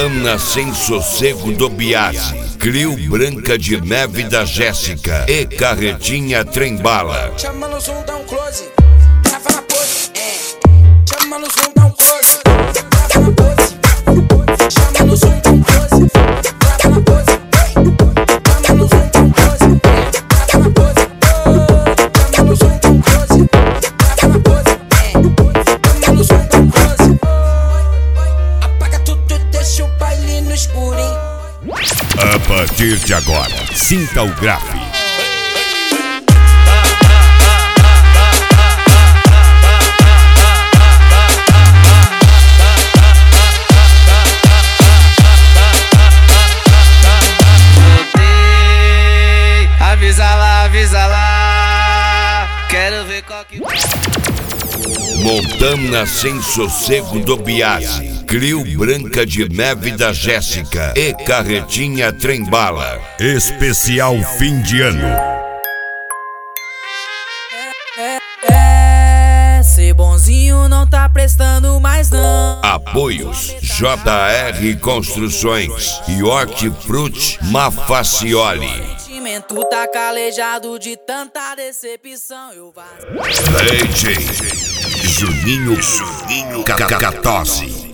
Montana Sem Sossego do Biase, Clio Branca de Neve da Jéssica e Carretinha Trembala. Chama no som, dá um close, trava na pose. Chama no som, dá um close, trava na pose. Chama no som, dá um close, trava na pose. Chama no som, dá um close, trava na pose. Chama no som, dá um close, trava na pose. Chama no som, dá um close. Apaga tudo, deixa o baile no escurinho. A partir de agora, sinta o grave. Avisa lá, quero ver qual que... Montana Sem Sossego do Biase, Clio Branca de Neve da Jéssica e Carretinha Trembala. Especial fim de ano. Ser bonzinho não tá prestando mais não. Apoios: JR Construções e Hortifruti Mafacioli. Sentimento tá calejado de tanta decepção. Eu DJ Juninho Cacatose.